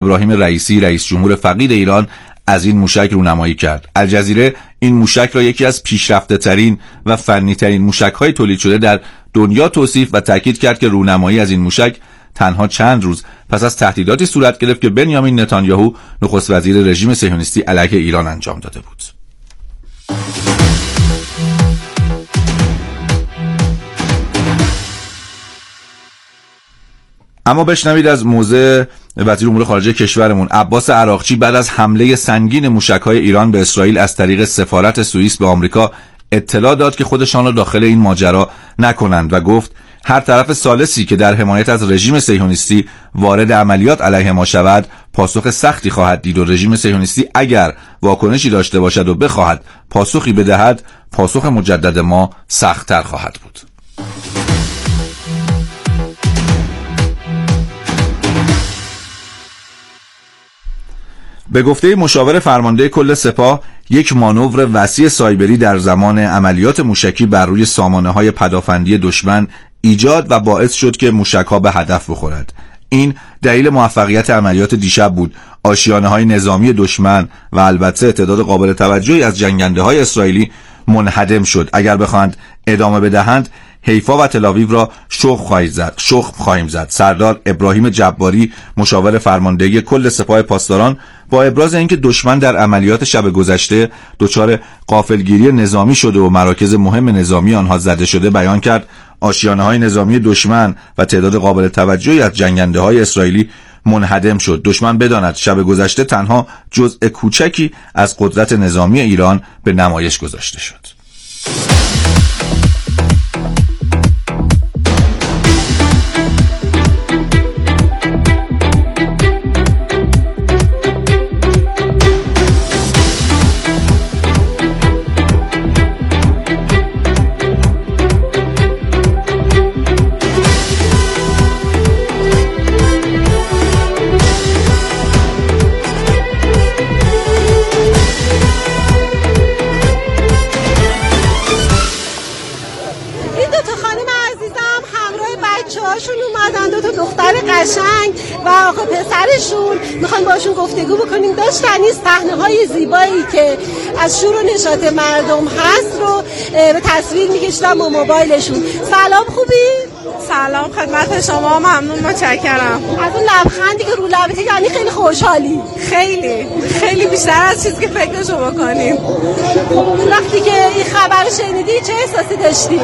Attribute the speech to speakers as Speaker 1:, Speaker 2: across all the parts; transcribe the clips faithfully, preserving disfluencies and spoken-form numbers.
Speaker 1: ابراهیم رئیسی رئیس جمهور فقید ایران از این موشک رونمایی کرد. الجزیره این موشک را یکی از پیشرفته ترین و فنی ترین موشک های تولید شده در دنیا توصیف و تاکید کرد که رونمایی از این موشک تنها چند روز پس از تهدیداتی صورت گرفت که بنیامین نتانیاهو نخست وزیر رژیم صهیونیستی علیه ایران انجام داده بود. اما بشنوید از موضع وزیر امور خارجه کشورمون عباس عراقچی بعد از حمله سنگین موشک‌های ایران به اسرائیل از طریق سفارت سوئیس به آمریکا اطلاع داد که خودشان را داخل این ماجرا نکنند و گفت هر طرف ثالثی که در حمایت از رژیم صهیونیستی وارد عملیات علیه ما شود پاسخ سختی خواهد دید و رژیم صهیونیستی اگر واکنشی داشته باشد و بخواهد پاسخی بدهد پاسخ مجدد ما سخت‌تر خواهد بود. به گفته مشاور فرمانده کل سپاه یک مانور وسیع سایبری در زمان عملیات موشکی بر روی سامانه‌های پدافندی دشمن ایجاد و باعث شد که موشک‌ها به هدف بخورد. این دلیل موفقیت عملیات دیشب بود. آشیانه‌های نظامی دشمن و البته تعداد قابل توجهی از جنگنده‌های اسرائیلی منهدم شد. اگر بخواهند ادامه بدهند حیفا و تل‌آویو را شخم خواهید زد شخم خواهیم زد. سردار ابراهیم جباری مشاور فرماندهی کل سپاه پاسداران با ابراز اینکه دشمن در عملیات شب گذشته دچار غافلگیری نظامی شده و مراکز مهم نظامی آنها زده شده بیان کرد آشیانه‌های نظامی دشمن و تعداد قابل توجهی از جنگنده‌های اسرائیلی منهدم شد. دشمن بداند شب گذشته تنها جزء کوچکی از قدرت نظامی ایران به نمایش گذاشته شد.
Speaker 2: و آقا پسرشون میخوان باشون گفتگو بکنیم. داشتن این صحنه‌های زیبایی که از شور و نشاط مردم هست رو به تصویر میکشیدن با موبایلشون. سلام، خوبی؟
Speaker 3: سلام خدمت شما، ممنون، متشکرم.
Speaker 2: از اون لبخندی که رو لبته یعنی خیلی خوشحالی.
Speaker 3: خیلی خیلی بیشتر از چیزی که فکرشو بکنیم.
Speaker 2: وقتی که این خبر شنیدی چه احساسی داشتی؟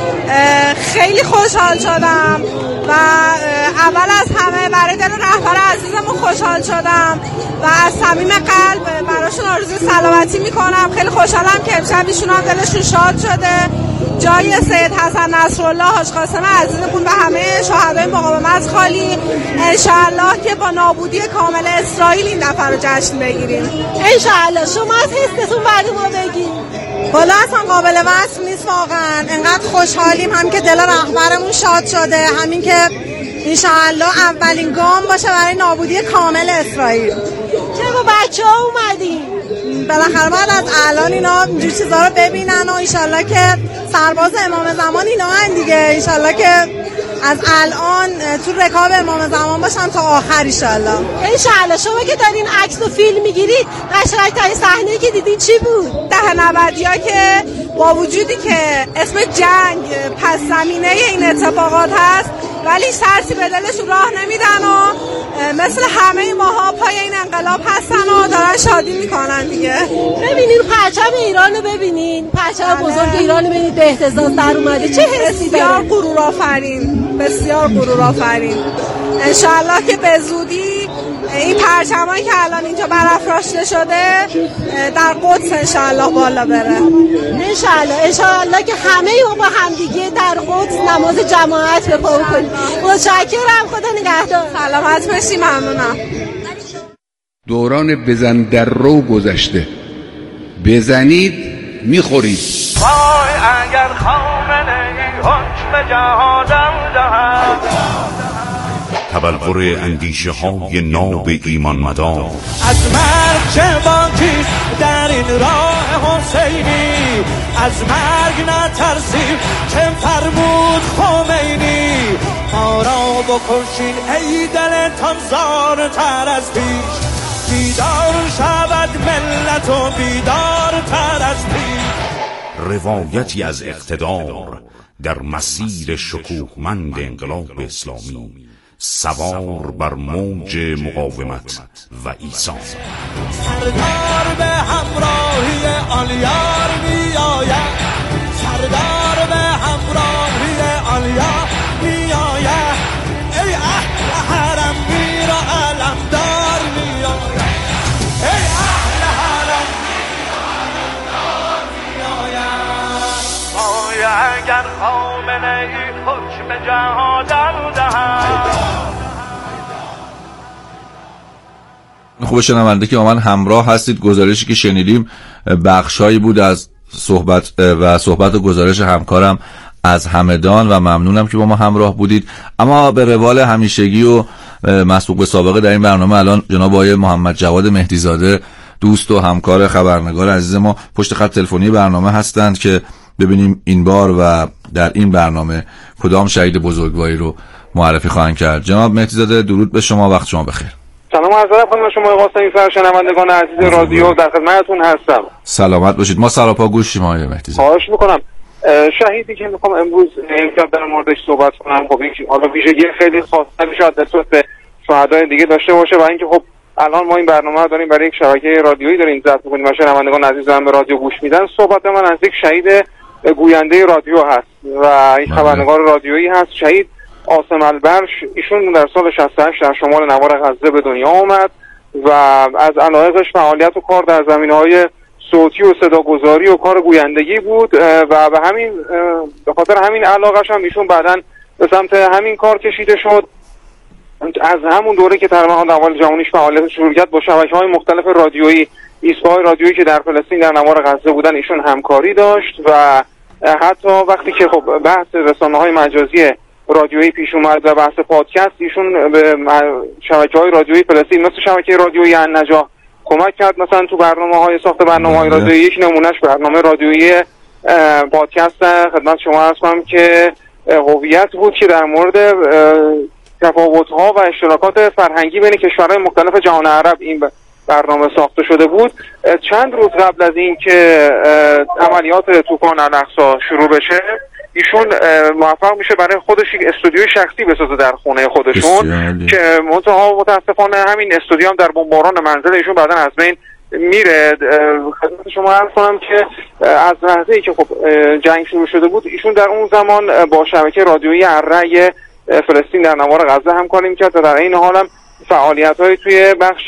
Speaker 3: خیلی خوشحال شدم و اول از همه برای دل رهبر عزیزمون خوشحال شدم و از صمیم قلب براشون آرزوی سلامتی میکنم. خیلی خوشحالم که امشب ایشون هم دلشون شاد شده. جای سید حسن نصرالله حاج قاسم عزیزمون و همه شهدای مقاومت خالی. انشاءالله که با نابودی کامل اسرائیل این دفعه رو جشن بگیریم.
Speaker 2: انشاءالله. شما از حستون بعد ما بگیم.
Speaker 3: والا اصلا قابل وصف نیست واقعا. انقدر خوشحالیم هم که دل رهبرمون شاد شده، همین که انشاءالله اولین گام باشه برای نابودی کامل اسرائیل.
Speaker 2: چرا بچه ها اومدین؟
Speaker 3: بالاخره باید از الان اینا اینجور چیزا رو ببینن و انشاءالله که سرباز امام زمان اینا هن دیگه. انشاءالله که از الان تو رکاب امام زمان باشن تا آخر انشاءالله.
Speaker 2: انشاءالله. شما که دارین عکس و فیلم میگیرید قشنگ‌ترین صحنه‌ای که دیدین چی بود؟
Speaker 3: ده نودیا که با وجودی که اسم جنگ پس زمینه این اتفاقات هست ولی ترسی به دلشون راه نمیدن و مثل همه ماها پای این انقلاب هستن و دارن شادی میکنن دیگه.
Speaker 2: ببینین پرچم ایران رو ببینین، پرچم بزرگ ایران رو ببینید به اهتزاز در اومده. چه حسی داره؟
Speaker 3: بسیار غرور آفرین، بسیار غرور آفرین. انشالله که به زودی این پرچمایی که الان اینجا برافراشته شده در قدس انشالله بالا بره.
Speaker 2: انشالله انشالله که همه ما با همدیگه در قدس نماز جماعت به پا کنیم. متشکرم، خدا نگهدار.
Speaker 3: سلامت باشی، ممنونم.
Speaker 4: دوران بزن در رو گذشته، بزنید میخورید.
Speaker 5: وای اگر خامنه حکم جهادم دهد،
Speaker 6: تبلور اندیشه های ناب ایمان مدار.
Speaker 5: از مرگ چه باکی در این راه حسینی، از مرگ نترسیم چه فرمود خمینی. ما را بکشین ای دلتان زارتر از پیش، بیدار شود ملت و بیدار تر از پیش.
Speaker 6: روایتی از اقتدار در مسیر شکوهمند انقلاب اسلامی، سوار بر موج مقاومت و ایثار.
Speaker 5: سردار به همراهی آلیار می آید، سردار به همراهی آلیار می آید. ای اهل حرم میر و علمدار می آید، ای اهل حرم میر و علمدار می آید. آیا اگر خامنه ای حکم جهاد دهد.
Speaker 1: خوب شنونده که با من همراه هستید. گزارشی که شنیدیم بخشایی بود از صحبت و صحبت و گزارش همکارم از همدان و ممنونم که با ما همراه بودید. اما به روال همیشگی و مسبوق به سابقه در این برنامه الان جناب آقای محمد جواد مهدیزاده، دوست و همکار خبرنگار عزیز ما، پشت خط تلفنی برنامه هستند که ببینیم این بار و در این برنامه کدام شهید بزرگواری رو معرفی خواهند کرد. جناب مهدیزاده درود به شما، وقت شما بخیر.
Speaker 7: سلام عرض ادب شما قاسمی فر، شنوندگان عزیز رادیو، در خدمتتون هستم.
Speaker 1: سلامت باشید. ما سراپا گوشیم آقای مهدیزاده.
Speaker 7: خواهش میکنم. شهیدی که میخوام امروز امشب در موردش صحبت کنم، خب این حالا ویژگی خیلی خاصی شاید نسبت به شهدای دیگه داشته باشه و اینکه خب الان ما این برنامه رو داریم برای یک شبکه رادیویی داریم ضبط می‌کنیم و شنوندگان عزیز هم به رادیو گوش میدن. صحبت من از یک شهید گوینده رادیو هست و این خبرنگار رادیویی هست، شهید عاصم البرش. ایشون در سال شصت و هشت در شمال نوار غزه به دنیا آمد و از علایقش فعالیت و کار در زمینه‌های صوتی و صداگذاری و کار گویندگی بود و به همین به خاطر همین علاقه‌ش هم ایشون بعداً به سمت همین کار کشیده شد. از همون دوره که تقریبا اول جهانیش فعالیت شروع کرد با شبکه‌های مختلف رادیویی، ایستگاه‌های رادیویی که در فلسطین در نوار غزه بودن ایشون همکاری داشت و حتی وقتی که خب بحث رسانه‌های مجازی رادیویی پیش اومد و بحث پادکست، ایشون به شبکه‌های رادیویی فلسطین مثل شبکه رادیویی النجاح کمک کرد. مثلا تو برنامه‌های ساخت برنامه‌های رادیویی یک نمونهش برنامه رادیویی پادکست خدمت شما عرض کنم که هویت بود که در مورد تفاوت‌ها و اشتراکات فرهنگی بین کشورهای مختلف جهان عرب این برنامه ساخته شده بود. چند روز قبل از این که عملیات طوفان الاقصی شروع بشه، ایشون موفق میشه برای خودش یک استودیوی شخصی بسازه در خونه خودشون که منتها متاسفانه همین استودیو هم در بمباران منزل ایشون بعداً از بین میره. خدمت شما عرض کنم که از لحظه‌ای که خب جنگ شروع شده بود، ایشون در اون زمان با شبکه رادیویی الرأی فلسطین در نوار غزه همکاری میکرد و در این حال هم فعالیت‌های توی بخش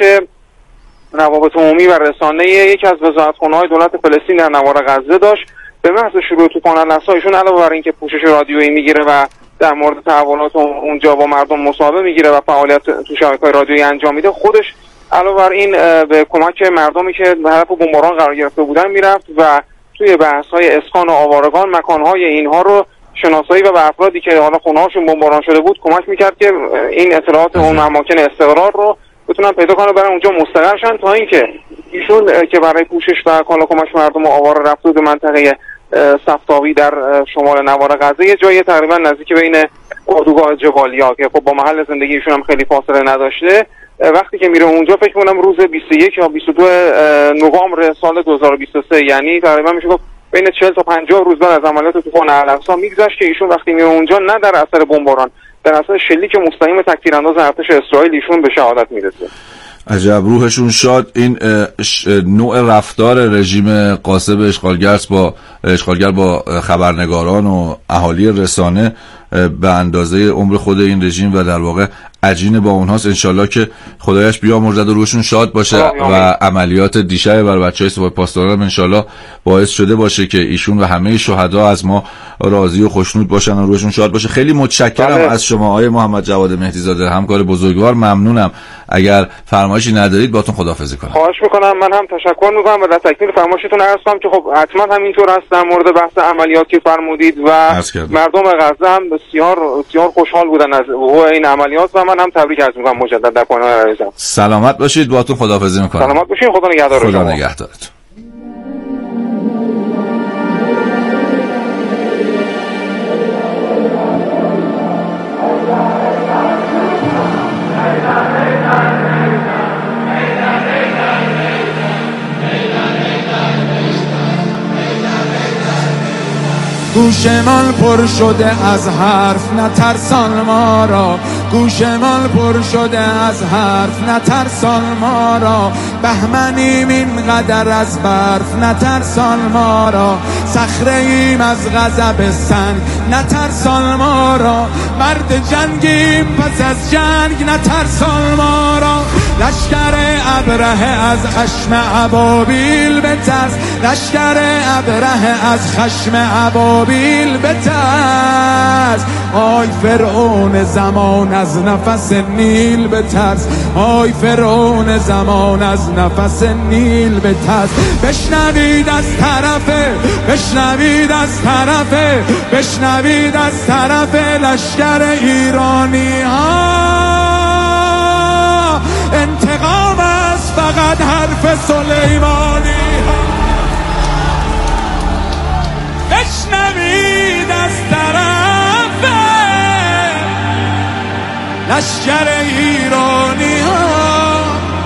Speaker 7: روابط عمومی و رسانه یکی از وزارتخانه‌های دولت فلسطین در نوار غزه داشت. به محض شروع طوفان الاقصی ایشون علاوه بر اینکه پوشش رادیویی میگیره و در مورد تحولات اونجا با مردم مصاحبه میگیره و فعالیت تو شبکه‌های رادیویی انجام میده، خودش علاوه بر این به کمک مردمی که به هدف بمباران قرار گرفته بودن میرفت و توی بحث‌های اسکان و آوارگان مکان‌های اینها رو شناسایی و به افرادی که حالا خونه‌هاشون بمباران شده بود کمک میکرد که این اطلاعات اون اماکن استقرار رو بتونن پیدا کنن، برای اونجا مستقر شن، تا اینکه ایشون که برای پوشش و کالا کمک مردم آوار رفته به منطقه صفتاوی در شمال نوار غزه، یه جایی تقریبا نزدیک بین اردوگاه جبالیا که خب با محل زندگی ایشون هم خیلی فاصله نداشته، وقتی که میره اونجا فکر کنم روز بیست و یک یا بیست و دو نوامبر سال دو هزار و بیست و سه، یعنی تقریبا میشه گفت بین چهل تا پنجاه روز بعد از عملیات طوفان الاقصی میگذشت که ایشون وقتی میره اونجا نه در اثر بمباران، در اثر شلیک مستقیم تک‌تیرانداز ارتش اسرائیل ایشون به شهادت میرسه.
Speaker 1: عجب، روحشون شاد. این نوع رفتار رژیم غاصب اشغالگر با اشغالگر با خبرنگاران و اهالی رسانه به اندازه عمر خود این رژیم و در واقع عجین با اونهاست. انشالله که خدایش بیامرزد و روشون شاد باشه و عملیات دیشب بر بچهای سپاه پاسداران انشالله باعث شده باشه که ایشون و همه شهدا از ما راضی و خوشنود باشن و روشون شاد باشه. خیلی متشکرم بله. از شما آقای محمد جواد مهدیزاده، همکار بزرگوار. ممنونم. اگر فرمایشی ندارید باهاتون خداحافظی کنم.
Speaker 7: خواهش میکنم. من هم تشکر میکنم و در تکمیل فرمایشتون عرض کنم که خب حتما همینطور است در مورد بحث عملیات که فرمودید و مردم غزه هم بسیار بسیار خوشحال بودن از وقوع این عملیات و من هم تبریک عرض میکنم مجدد در پایان عرضم.
Speaker 1: سلامت باشید. باهاتون خداحافظی میکنم.
Speaker 7: سلامت باشید. خدا نگهدار شما.
Speaker 1: خدا نگهدارتون.
Speaker 5: گوشمان پر شده از حرف نترسان ما را، گوشمان پر شده از حرف نترسان ما را، بهمنیم اینقدر از برف نترسان ما را، صخره ایم از غضب سنگ نترسان ما را، مرد جنگیم پس از جنگ نترسان ما را، لشکر ابرهه از خشم ابابیل بترس، لشکر ابرهه از خشم ابابیل بترس، آی فرعون زمان از نفس نیل بترس، آی فرعون زمان از نفس نیل بترس، بشنوید از طرف، بشنوید از طرف، بشنوید از طرف لشکر ایرانی ها، انتقام است فقط حرف سلیمانی ها، بشنوید از طرف لشکر ایرانی ها،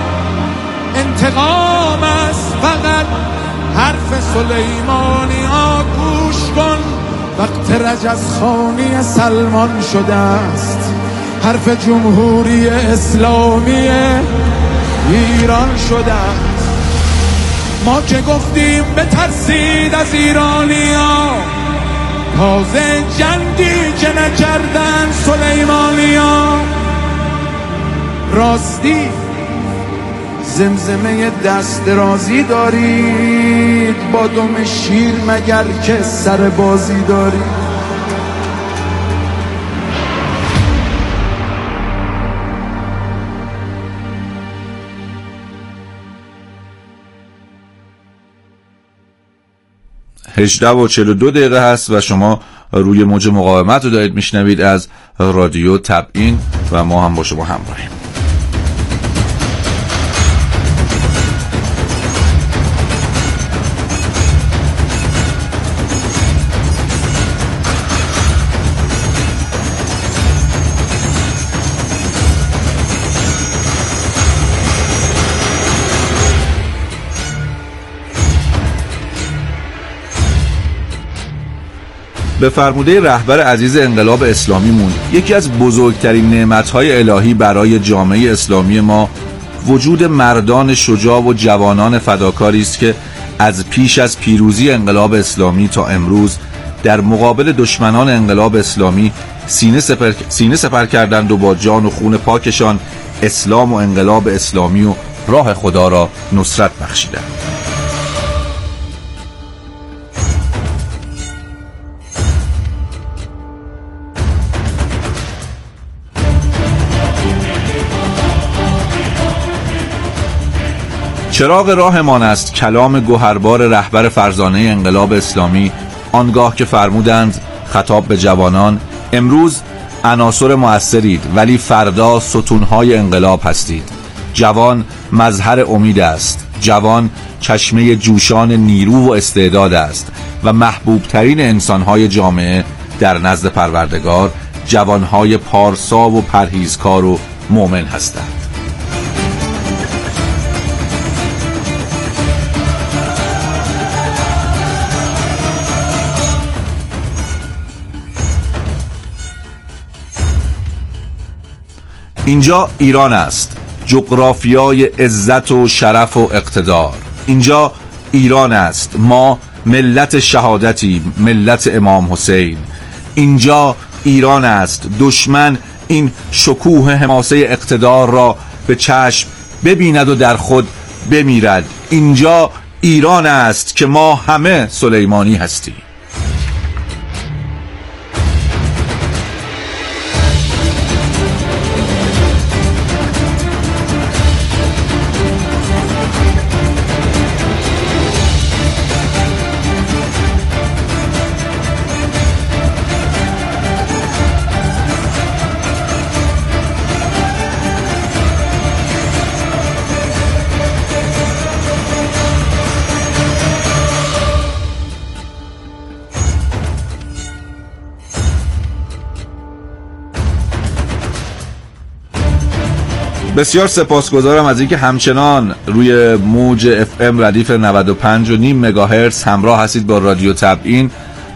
Speaker 5: انتقام است فقط حرف سلیمانی ها، گوش کن وقت رجزخانی سلمان شده است، حرف جمهوری اسلامی ایران شده است، ما که گفتیم بترسید از ایرانی ها، تازه جنگی که نکردن سلیمانی ها، راستی زمزمه دست درازی دارید با دم شیر مگر که سر بازی دارید؟
Speaker 1: هجده و چهل و دو دقیقه هست و شما روی موج مقاومت رو دارید میشنوید از رادیو تبیین و ما هم با شما همراهیم. به فرموده رهبر عزیز انقلاب اسلامیمون، یکی از بزرگترین نعمت‌های الهی برای جامعه اسلامی ما وجود مردان شجاع و جوانان فداکاری است که از پیش از پیروزی انقلاب اسلامی تا امروز در مقابل دشمنان انقلاب اسلامی سینه سپر, سینه سپر کردند و با جان و خون پاکشان اسلام و انقلاب اسلامی و راه خدا را نصرت بخشیدند. چراغ راهمان است کلام گوهربار رهبر فرزانه انقلاب اسلامی، آنگاه که فرمودند خطاب به جوانان: امروز عناصر مؤثرید ولی فردا ستونهای انقلاب هستید. جوان مظهر امید است، جوان چشمه جوشان نیرو و استعداد است و محبوب ترین انسانهای جامعه در نزد پروردگار جوانهای پارسا و پرهیزکار و مؤمن هستند. اینجا ایران است، جغرافیای عزت و شرف و اقتدار. اینجا ایران است، ما ملت شهادتیم، ملت امام حسین. اینجا ایران است، دشمن این شکوه حماسه اقتدار را به چشم ببیند و در خود بمیرد. اینجا ایران است که ما همه سلیمانی هستیم. بسیار سپاسگزارم از اینکه همچنان روی موج اف ام ردیف نود و پنج و نیم مگاهرتز همراه هستید با رادیو تبیین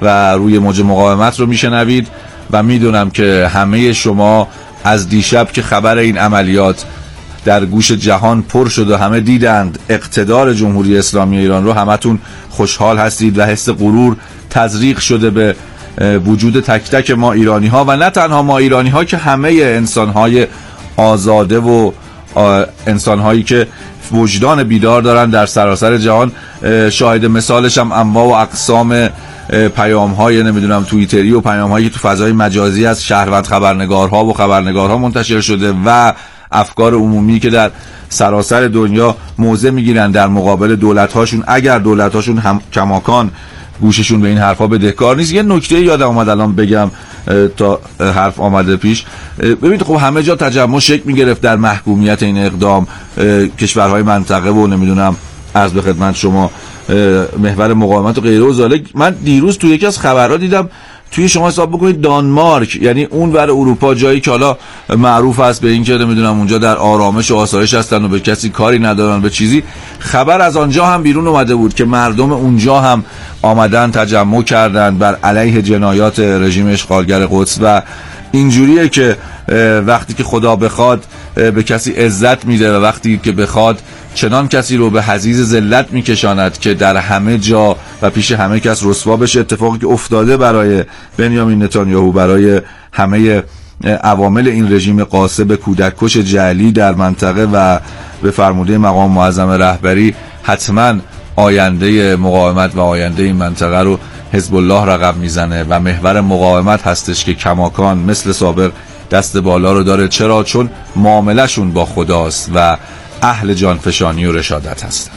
Speaker 1: و روی موج مقاومت رو میشنوید و میدونم که همه شما از دیشب که خبر این عملیات در گوش جهان پر شد و همه دیدند اقتدار جمهوری اسلامی ایران رو، همتون خوشحال هستید و حس غرور تزریق شده به وجود تک تک ما ایرانی ها و نه تنها ما ایرانی ها که همه انسان های آزاده و انسان هایی که وجدان بیدار دارن در سراسر جهان. شاهد مثالش هم انواع و اقسام پیام های نمیدونم توییتری و پیام هایی که تو فضای مجازی از شهروند خبرنگارها و خبرنگارها منتشر شده و افکار عمومی که در سراسر دنیا موضع میگیرن در مقابل دولت هاشون اگر دولت هاشون هم کماکان گوششون به این حرفا بدهکار نیست. یه نکته یادم اومد الان بگم تا حرف آمده پیش. ببینید خب همه جا تجمع شکل میگرفت در محکومیت این اقدام، کشورهای منطقه و نمیدونم عرض به خدمت شما محور مقاومت و غیره و ذالک. من دیروز تو یکی از خبرها دیدم توی شما حساب بکنید دانمارک، یعنی اون ور اروپا، جایی که حالا معروف است به این که نمیدونم اونجا در آرامش و آسایش هستن و به کسی کاری ندارن به چیزی، خبر از آنجا هم بیرون اومده بود که مردم اونجا هم آمدن تجمع کردند بر علیه جنایات رژیم اشغالگر قدس و اینجوریه که وقتی که خدا بخواد به کسی عزت میده و وقتی که بخواد چنان کسی رو به حضیض ذلت میکشاند که در همه جا و پیش همه کس رسوا بشه. اتفاقی که افتاده برای بنیامین نتانیاهو، برای همه عوامل این رژیم غاصب کودککش جعلی در منطقه و به فرموده مقام معظم رهبری حتما آینده مقاومت و آینده این منطقه رو حزب الله رقم میزنه و محور مقاومت هستش که کماکان مثل سابق دست بالا رو داره. چرا؟ چون معاملهشون با خداست و اهل جانفشانی و رشادت هستند.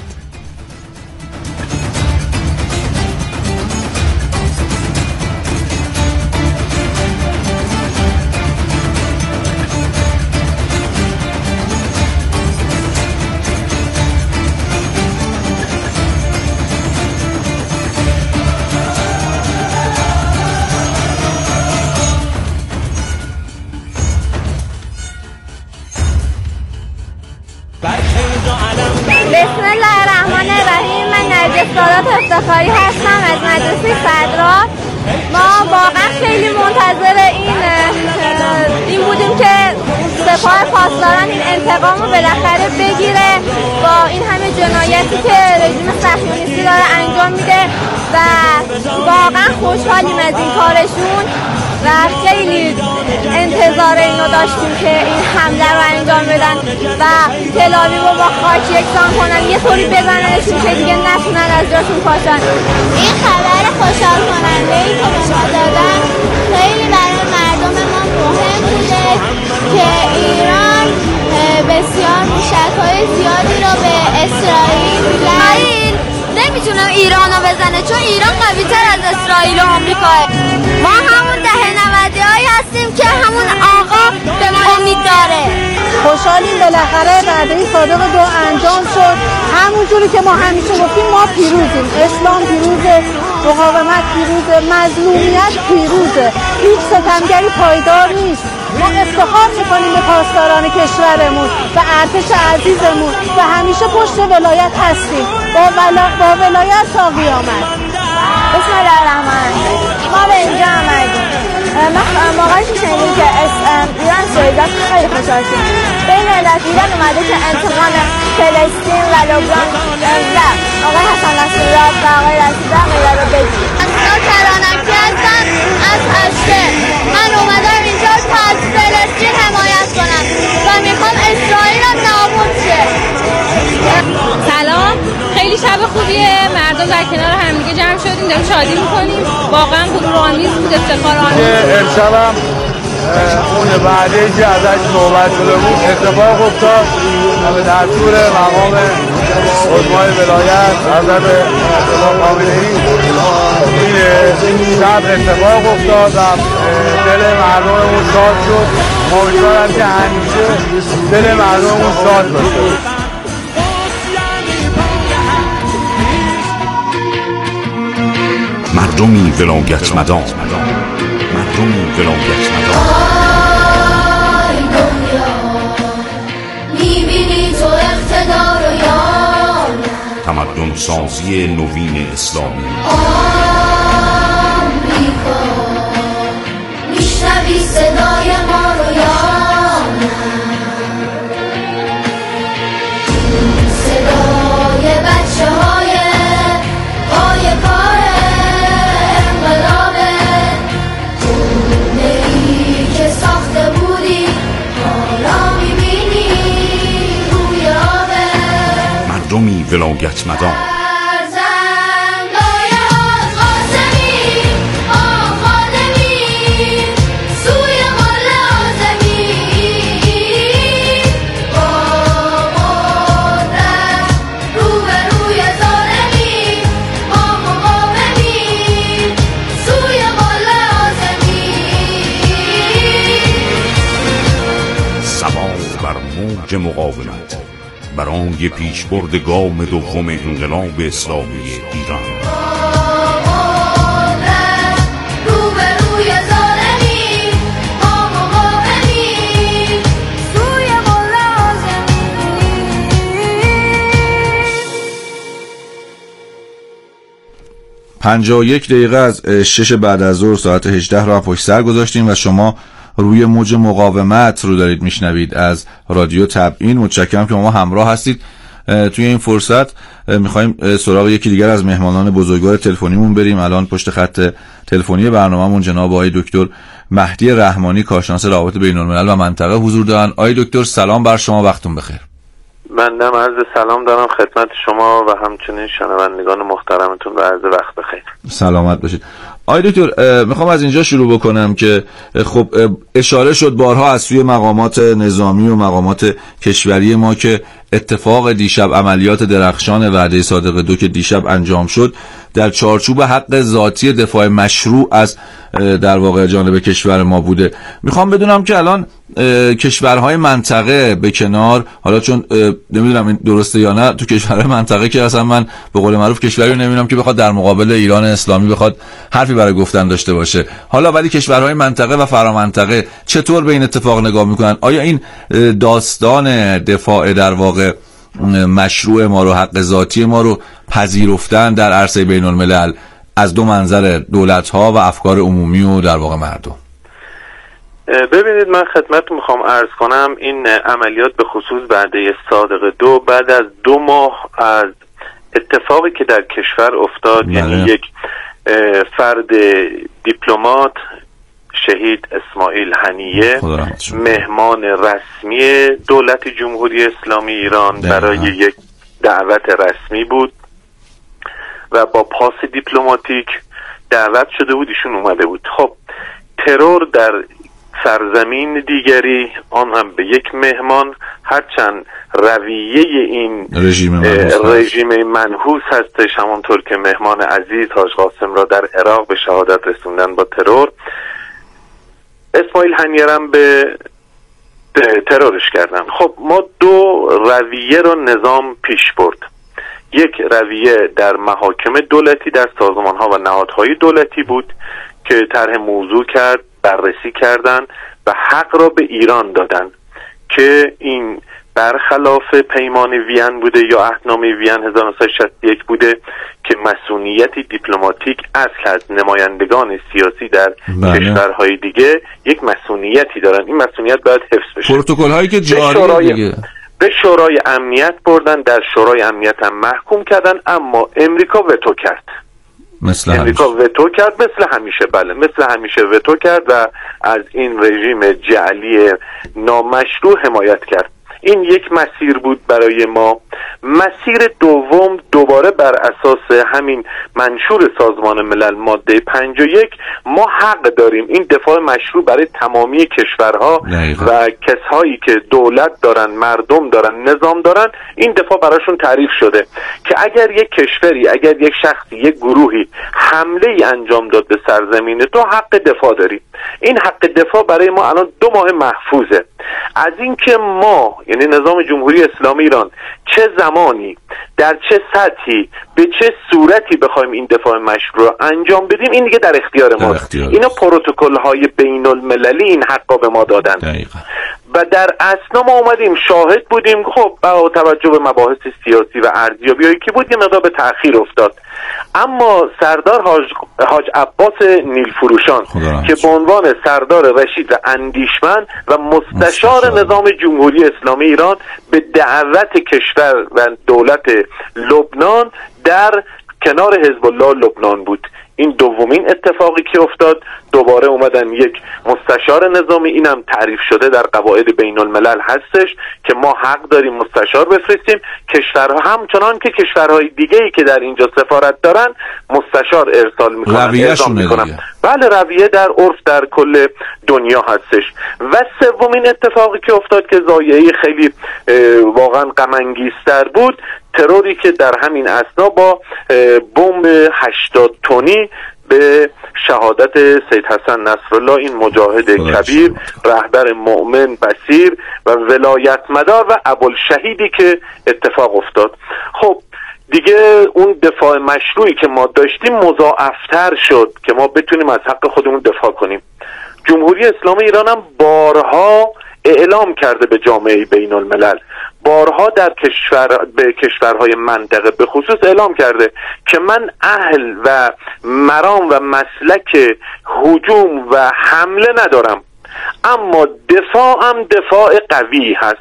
Speaker 8: بسم الله الرحمن الرحیم. من نرجس سادات افتخاری هستم از مدرسه صدرا. ما واقعا خیلی منتظر این این بودیم که سپاه پاسداران این انتقام رو بالاخره بگیره با این همه جنایتی که رژیم صهیونیستی داره انجام میده و واقعا خوشحالیم از این کارشون و خیلی انتظار اینو داشتیم که این حمله رو انجام بدن و تل‌آویو رو با خاک یکسان کنن، یه طوری بزننشون که دیگه نتونن از جاشون پاشن.
Speaker 9: این خبر خوشحال کننده ای که به ما دادن خیلی برای مردم ما مهم بوده که ایران بسیار موشک‌های زیادی رو به اسرائیل
Speaker 8: اسرائیل نمیتونه ایران رو بزنه چون ایران قوی‌تر از اسرائیل و آمریکاه. ما همون دهه نودی هایی هستیم که همون آقا به ما امید داره.
Speaker 2: خوشحالیم بالاخره بعد این صادق دو انجام شد. همونجوری که ما همیشه گفتیم ما پیروزیم، اسلام پیروزه، مقاومت پیروزه، مظلومیت پیروزه، هیچ ستمگری پایدار نیست. ما افتخار میکنیم به پاسداران کشورمون و ارتش عزیزمون و همیشه پشت ولایت هستیم با, ولا... با ولایت تا قیامت.
Speaker 8: بسم الله الرحمن الرحیم. ما به اینجا آمدیم. ما موقعی که شنیدیم که ایران شهیدات خیلی خوشحال شدیم. بین ملت ایران اومده که انتقام فلسطین و لبنان و آقای حسن نصرالله و آقای رشیدی غیره رو بگیریم.
Speaker 9: من ترانکی هستم از هشته. من اومدم اینجا تا از فلسطین حمایت کنم و میخوام اسرائیل هم نابود شه.
Speaker 3: سلام، خیلی شب خوبیه. مردم در کنار همدیگه جمع شدیم داریم شادی میکنیم. واقعا غرورآمیز بود، افتخارآمیز.
Speaker 10: امشبم اون بعدی که ازش صحبت شده بود اتفاق افتاد و به دستور مقام عظمای ولایت حضرت آقا خامنه‌ای این شب اتفاق افتاد و دل مردممون شاد شد. امیدوارم که همیشه دل مردممون شاد باشه.
Speaker 6: مردمی ولایت مدار، مردمی ولایت مدار.
Speaker 9: آی دنیا میبینی تو اقتدار و یار
Speaker 6: تمدن سازی نوین اسلامی.
Speaker 9: آی
Speaker 11: نبی صدای ما رو یاد، صدای بچه های پای کار انقلابه، خونه ای که ساخته بودی حالا میبینی روی آبه.
Speaker 6: مردمی ولایت مدام مقاومت برای پیشبرد گام دوم انقلاب اسلامی ایران.
Speaker 1: پنجاه و یک دقیقه از شش بعد از ظهر ساعت هجده را پشت سر گذاشتیم و شما روی موج مقاومت رو دارید میشنوید از رادیو تبیین. متشکرم که ما همراه هستید. توی این فرصت میخوایم سراغ یکی دیگر از مهمانان بزرگوار تلفنیمون بریم. الان پشت خط تلفنی برنامه‌مون جناب آقای دکتر مهدی رحمانی، کارشناس روابط بین‌الملل و منطقه حضور دارن. آقای دکتر سلام بر شما، وقتتون بخیر.
Speaker 12: من هم عرض سلام دارم خدمت شما و همچنین شنوندگان محترمتون و عرض وقت بخیر.
Speaker 1: سلامت باشید. آقای دکتر میخوام از اینجا شروع بکنم که خب اشاره شد بارها از سوی مقامات نظامی و مقامات کشوری ما که اتفاق دیشب، عملیات درخشان وعده صادق دو که دیشب انجام شد در چارچوب حق ذاتی دفاع مشروع از در واقع جانب کشور ما بوده. میخوام بدونم که الان کشورهای منطقه به کنار، حالا چون نمیدونم این درسته یا نه، تو کشورهای منطقه که اصلا من به قول معروف کشوری رو نمیدونم که بخواد در مقابل ایران اسلامی بخواد حرفی برای گفتن داشته باشه، حالا ولی کشورهای منطقه و فرامنطقه چطور به این اتفاق نگاه میکنن؟ آیا این داستان دفاع در واقع مشروع ما رو، حق ذاتی ما رو پذیرفتن در عرصه بین الملل از دو منظر، دولت ها و افکار عمومی و در واقع مردم؟
Speaker 12: ببینید، من خدمتتون میخوام عرض کنم این عملیات به خصوص وعده صادق دو بعد از دو ماه از اتفاقی که در کشور افتاد، یعنی یک فرد دیپلمات شهید اسماعیل هنیه مهمان رسمی دولت جمهوری اسلامی ایران برای یک دعوت رسمی بود و با پاس دیپلماتیک دعوت شده بود، ایشون اومده بود. خب ترور در سرزمین دیگری، آن هم به یک مهمان، هرچند رویه این رژیم رژیم منحوس هستش، همونطور که مهمان عزیز حاج قاسم را در عراق به شهادت رسوندن با ترور، اسماعیل هنیه هم به ترورش کردن. خب ما دو رویه را نظام پیش برد. یک رویه در محاکم دولتی، در سازمان ها و نهادهای دولتی بود که طرح موضوع کرد، بررسی کردن و حق را به ایران دادن که این برخلاف پیمان وین بوده یا عهدنامه وین هزار و نهصد و شصت و یک بوده که مسئولیتی دیپلماتیک اصل از نمایندگان سیاسی در بله. کشورهای دیگه یک مسئولیتی دارن، این مسئولیت باید حفظ بشه.
Speaker 1: پروتکل هایی که جاری دیگه
Speaker 12: به شورای امنیت بردن، در شورای امنیت هم محکوم کردن، اما امریکا وتو کرد.
Speaker 1: مثل
Speaker 12: امریکا
Speaker 1: همیشه.
Speaker 12: وتو کرد مثل همیشه بله مثل همیشه وتو کرد و از این رژیم جعلی نامشروع حمایت کرد. این یک مسیر بود برای ما. مسیر دوم دوباره بر اساس همین منشور سازمان ملل ماده پنجاه و یک ما حق داریم این دفاع مشروع برای تمامی کشورها دقیقا. و کسایی که دولت دارن، مردم دارن، نظام دارن، این دفاع براشون تعریف شده که اگر یک کشوری، اگر یک شخصی، یک گروهی حمله ای انجام داد به سرزمین تو، حق دفاع داری. این حق دفاع برای ما الان دو ماه محفوظه از اینکه ما، یعنی نظام جمهوری اسلامی ایران، چه زمانی در چه سطحی به چه صورتی بخوایم این دفاع مشروع رو انجام بدیم این دیگه در اختیار ماست. اینا پروتکل های بین المللی این حقا به ما دادن دقیقا. و در اثنا ما اومدیم شاهد بودیم. خب با توجه به مباحث سیاسی و ارزیابیایی که بود یه مقدار به تأخیر افتاد، اما سردار حاج, حاج عباس نیلفروشان که به عنوان سردار رشید و اندیشمند و مستشار نظام جمهوری اسلامی ایران به دعوت کشور و دولت لبنان در کنار حزب الله لبنان بود. این دومین اتفاقی که افتاد. دوباره اومدن یک مستشار نظامی، اینم تعریف شده در قواعد بین الملل هستش که ما حق داریم مستشار بفرستیم. کشورها همچنان که کشورهای دیگه‌ای که در اینجا سفارت دارن مستشار ارسال میکنن، ارسال میکنن. بله رویه در عرف در کل دنیا هستش. و سومین اتفاقی که افتاد که ضایعه خیلی واقعا غم انگیزتر بود، تروری که در همین اثنا با بمب هشتاد تنی به شهادت سید حسن نصرالله این مجاهد کبیر، رهبر مؤمن بصیر و ولایت مدار و ابوالشهیدی که اتفاق افتاد. خب دیگه اون دفاع مشروعی که ما داشتیم مضاعفتر شد که ما بتونیم از حق خودمون دفاع کنیم. جمهوری اسلامی ایران هم بارها اعلام کرده به جامعه بین الملل، بارها در کشور به کشورهای منطقه به خصوص اعلام کرده که من اهل و مرام و مسلک هجوم و حمله ندارم، اما دفاعم دفاع قوی هست.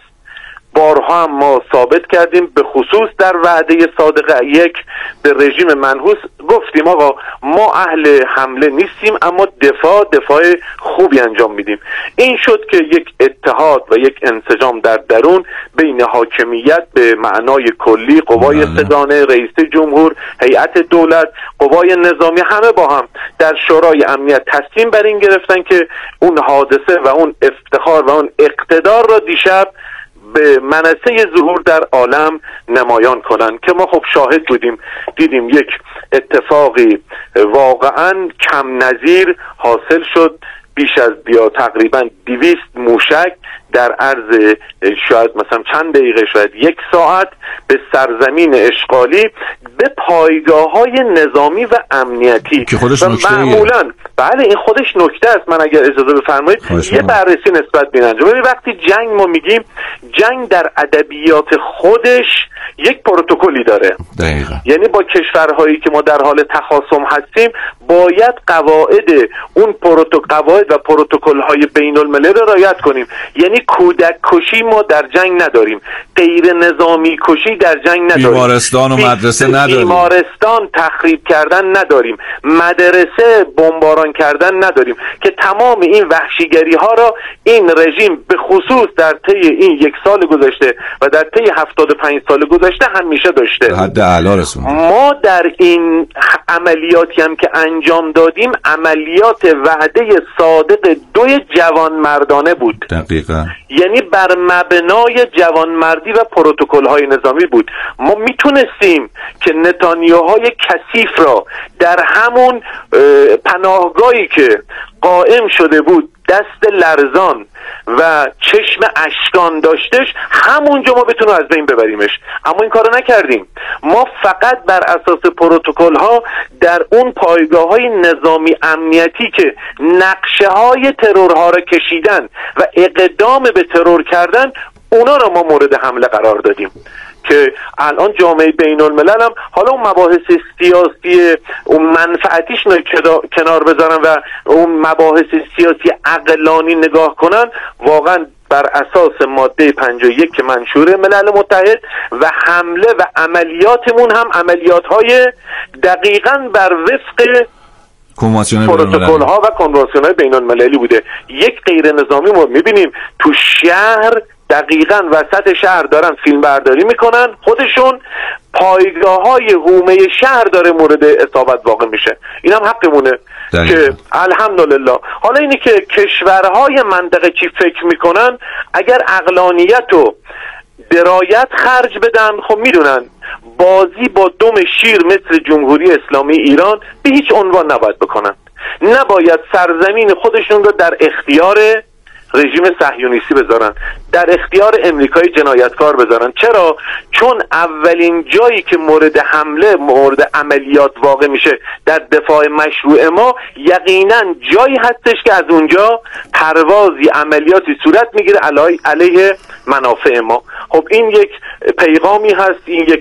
Speaker 12: بارها هم ما ثابت کردیم، به خصوص در وعده صادق یک به رژیم منحوس گفتیم آقا ما اهل حمله نیستیم اما دفاع دفاع خوبی انجام میدیم. این شد که یک اتحاد و یک انسجام در درون بین حاکمیت به معنای کلی، قوای سگانه، رئیس جمهور، هیئت دولت، قوای نظامی، همه با هم در شورای امنیت تصمیم بر این گرفتن که اون حادثه و اون افتخار و اون اقتدار را دیشب به منصه ظهور در عالم نمایان کنن که ما خب شاهد بودیم، دیدیم یک اتفاقی واقعا کم نظیر حاصل شد. بیش از بیا تقریبا دویست موشک در عرض شاید مثلا چند دقیقه، شاید یک ساعت به سرزمین اشغالی به پایگاه‌های نظامی و امنیتی
Speaker 1: که خودش
Speaker 12: و
Speaker 1: معمولا
Speaker 12: بله این خودش نکته است. من اگر اجازه بفرمایید یه بررسی نسبت به این انجام. وقتی جنگ ما میگیم جنگ در ادبیات خودش یک پروتکلی داره
Speaker 1: دقیقا.
Speaker 12: یعنی با کشورهایی که ما در حال تخاصم هستیم باید قواعد اون پروتکل قواعد و پروتکل‌های بین المللی را رعایت کنیم. یعنی کودک کشی ما در جنگ نداریم، غیر نظامی کشی در جنگ نداریم،
Speaker 1: بیمارستان و مدرسه نداریم،
Speaker 12: بیمارستان تخریب کردن نداریم، مدرسه بمباران کردن نداریم که تمام این وحشیگری ها را این رژیم به خصوص در طی این یک سال گذشته و در طی هفتاد و پنج سال گذشته همیشه داشته.
Speaker 1: حد اعلی رسوند.
Speaker 12: ما در این عملیاتی هم که انجام دادیم عملیات وعده صادق دوی جوانمردانه بود.
Speaker 1: دقیقاً.
Speaker 12: یعنی بر مبنای جوانمردی و پروتکل‌های نظامی بود. ما میتونستیم که نتانیاهای کثیف را در همون پناهگاهی که قائم شده بود دست لرزان و چشم اشکان داشتش همونجا ما بتونیم از بین ببریمش، اما این کارو نکردیم. ما فقط بر اساس پروتکل ها در اون پایگاه های نظامی امنیتی که نقشه های ترورها را کشیدن و اقدام به ترور کردن اونا را ما مورد حمله قرار دادیم که الان جامعه بین الملل هم حالا اون مباحث سیاسی اون منفعتیش کنار بذارن و اون مباحث سیاسی عقلانی نگاه کنن، واقعا بر اساس ماده پنجاه و یک که منشور ملل متحد و حمله و عملیاتمون هم عملیات های دقیقاً بر وفق پروتکل ها و کنوانسیون های بین المللی بوده. یک غیر نظامی ما میبینیم تو شهر دقیقاً وسط شهر دارن فیلم برداری میکنن، خودشون پایگاه های حومه شهر داره مورد اصابت واقع میشه. این هم حقمونه که الحمدلله. حالا اینی که کشورهای منطقه چی فکر میکنن، اگر عقلانیت و درایت خرج بدن خب میدونن بازی با دم شیر مثل جمهوری اسلامی ایران به هیچ عنوان نباید بکنن. نباید سرزمین خودشون رو در اختیار رژیم صهیونیستی بذارن، در اختیار امریکای جنایتکار بذارن. چرا؟ چون اولین جایی که مورد حمله، مورد عملیات واقع میشه در دفاع مشروع ما، یقینا جایی هستش که از اونجا پروازی، عملیاتی صورت میگیره علیه منافع ما. خب این یک پیغامی هست، این یک